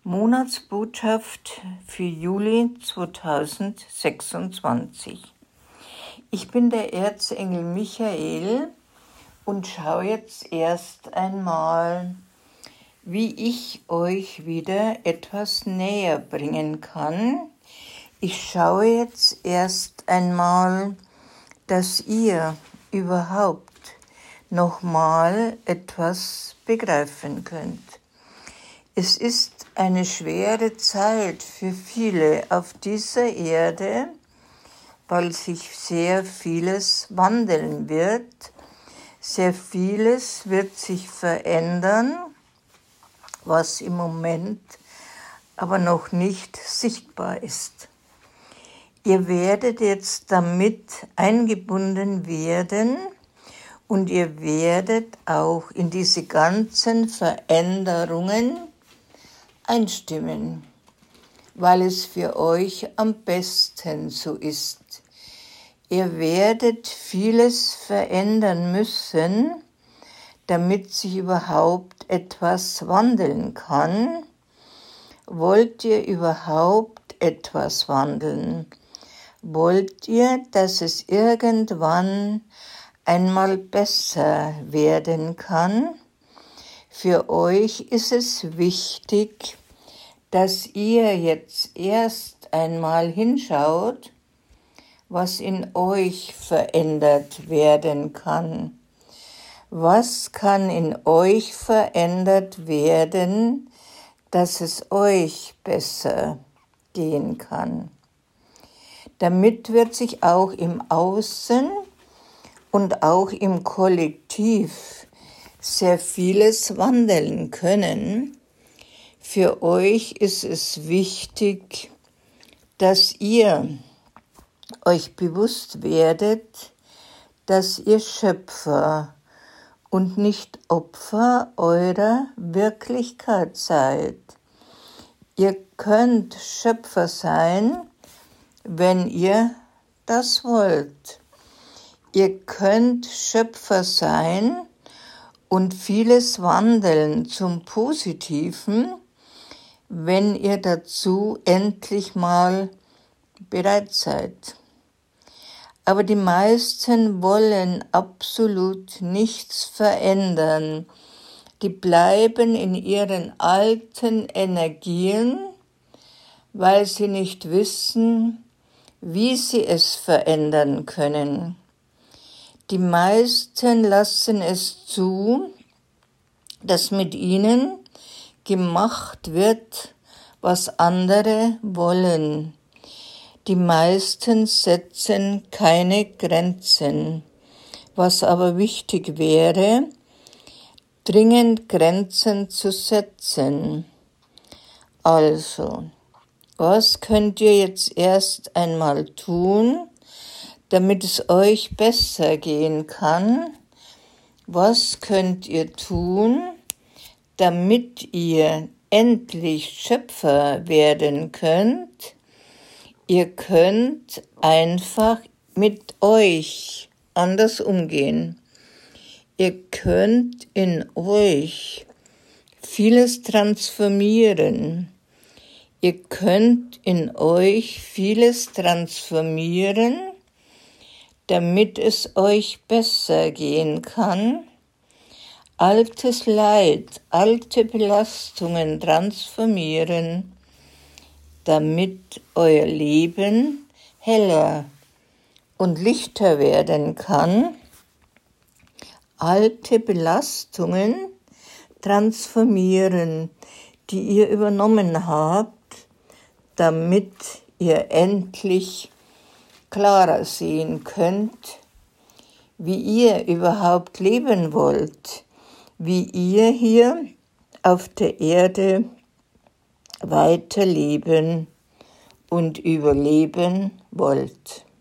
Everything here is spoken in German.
Monatsbotschaft für Juli 2026. Ich bin der Erzengel Michael und schaue jetzt erst einmal, wie ich euch wieder etwas näher bringen kann. Ich schaue jetzt erst einmal, dass ihr überhaupt nochmal etwas begreifen könnt. Es ist eine schwere Zeit für viele auf dieser Erde, weil sich sehr vieles wandeln wird. Sehr vieles wird sich verändern, was im Moment aber noch nicht sichtbar ist. Ihr werdet jetzt damit eingebunden werden und ihr werdet auch in diese ganzen Veränderungen einstimmen, weil es für euch am besten so ist. Ihr werdet vieles verändern müssen, damit sich überhaupt etwas wandeln kann. Wollt ihr überhaupt etwas wandeln? Wollt ihr, dass es irgendwann einmal besser werden kann? Für euch ist es wichtig, dass ihr jetzt erst einmal hinschaut, was in euch verändert werden kann. Was kann in euch verändert werden, dass es euch besser gehen kann? Damit wird sich auch im Außen und auch im Kollektiv sehr vieles wandeln können. Für euch ist es wichtig, dass ihr euch bewusst werdet, dass ihr Schöpfer und nicht Opfer eurer Wirklichkeit seid. Ihr könnt Schöpfer sein, wenn ihr das wollt. Ihr könnt Schöpfer sein und vieles wandeln zum Positiven, wenn ihr dazu endlich mal bereit seid. Aber die meisten wollen absolut nichts verändern. Die bleiben in ihren alten Energien, weil sie nicht wissen, wie sie es verändern können. Die meisten lassen es zu, dass mit ihnen gemacht wird, was andere wollen. Die meisten setzen keine Grenzen, was aber wichtig wäre, dringend Grenzen zu setzen. Also, was könnt ihr jetzt erst einmal tun, damit es euch besser gehen kann? Was könnt ihr tun, damit ihr endlich Schöpfer werden könnt? Ihr könnt einfach mit euch anders umgehen. Ihr könnt in euch vieles transformieren. Ihr könnt in euch vieles transformieren, damit es euch besser gehen kann. Altes Leid, alte Belastungen transformieren, damit euer Leben heller und lichter werden kann. Alte Belastungen transformieren, die ihr übernommen habt, damit ihr endlich klarer sehen könnt, wie ihr überhaupt leben wollt, wie ihr hier auf der Erde weiterleben und überleben wollt.